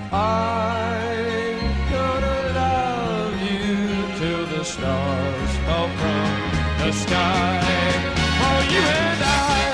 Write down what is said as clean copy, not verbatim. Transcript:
I'm gonna love you till the stars fall from the sky. For you and I.